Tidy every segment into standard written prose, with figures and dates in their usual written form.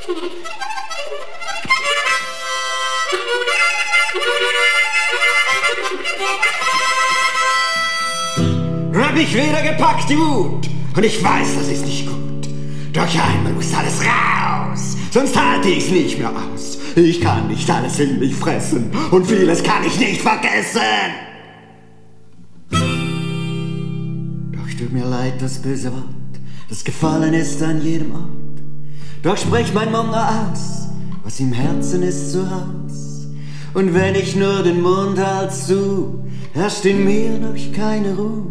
Hab mich wieder gepackt, die Wut, und ich weiß, das ist nicht gut. Doch einmal muss alles raus, sonst halte ich's nicht mehr aus. Ich kann nicht alles in mich fressen und vieles kann ich nicht vergessen. Doch tut mir leid, das böse Wort, das gefallen ist an jedem Ort. Doch spricht mein Mund nur aus, was im Herzen ist zu Haus. Und wenn ich nur den Mund halt zu, herrscht in mir noch keine Ruhe.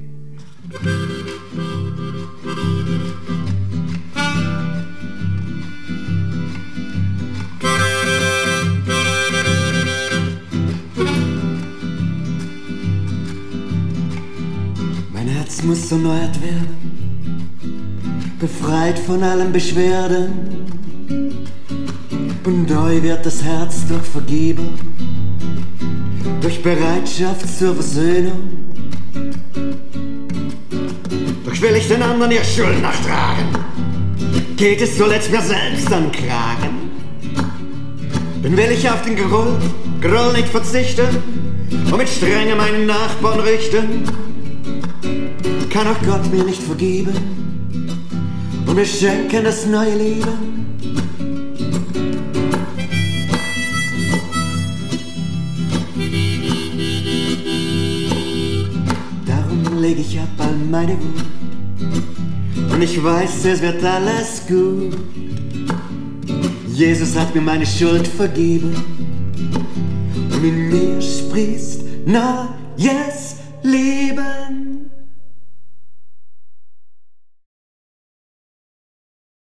Mein Herz muss erneuert werden, befreit von allen Beschwerden. Und neu wird das Herz durch Vergebung, durch Bereitschaft zur Versöhnung. Doch will ich den anderen ihr Schuld nachtragen, geht es zuletzt mir selbst an Kragen. Denn will ich auf den Groll nicht verzichten und mit Strenge meinen Nachbarn richten, kann auch Gott mir nicht vergeben und mir schenken das neue Leben. Darum leg ich ab all meine Wut und ich weiß, es wird alles gut. Jesus hat mir meine Schuld vergeben und in mir sprießt neues Leben.